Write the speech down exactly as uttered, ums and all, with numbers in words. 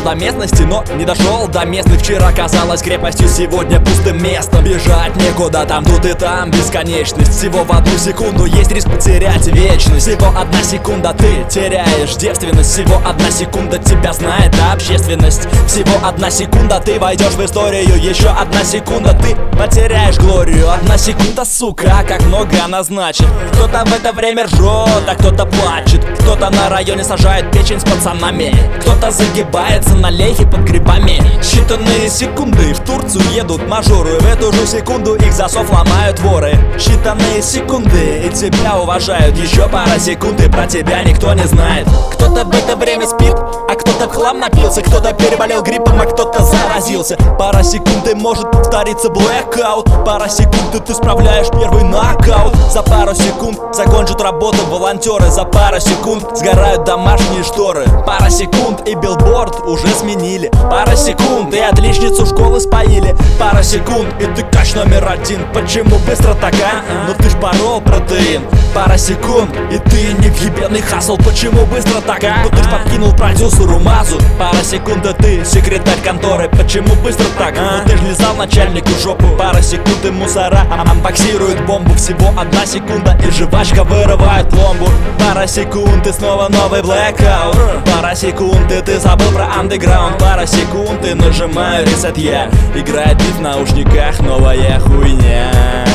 до местности, но не дошел до местных. Вчера казалось крепостью, сегодня пустым местом. Бежать некуда, там, тут и там бесконечность. Всего в одну секунду есть риск потерять вечность. Всего одна секунда, ты теряешь девственность. Всего одна секунда, тебя знает общественность. Всего одна секунда, ты войдешь в историю. Еще одна секунда, ты потеряешь глорию. Одна секунда, сука, как много она значит. Кто-то в это время ржет, а кто-то плачет. Кто-то на районе сажает печень с пацанами. Кто-то загибается на лейхе под грибами. Считанные секунды в Турцию едут мажоры. В эту же секунду их засов ломают воры. Считанные секунды и тебя уважают. Еще пара секунд и про тебя никто не знает. Кто-то в это время спит, а кто-то в хлам напился. Кто-то переболел гриппом, а кто-то заразился. Пара секунд и может повториться блэкаут. Пара секунд и ты справляешь первый нокаут. За пару секунд закончат работу волонтеры. За пару секунд сгорают домашние шторы. Пара секунд и билборд уже сменили. Пара секунд и отличницу школы споили. Пара секунд и ты кач номер один. Почему быстро так, а? Ну ты ж порол протеин. Пара секунд и ты не въебенный хасл. Почему быстро так, а? Ну ты ж подкинул продюсеру мазу. Пара секунд и ты секретарь конторы. Почему быстро так, а? Ну ты ж лизал начальнику жопу. Пара секунд и мусора амбоксируют бомбу. Всего одна секунда и жвачка вырывает пломбу. Пара секунд и снова новый блэкаут. Пара секунд и ты забыл про андеграунд. Пара секунд и нажимаю ресет я. Играет бит в наушниках, новая хуйня.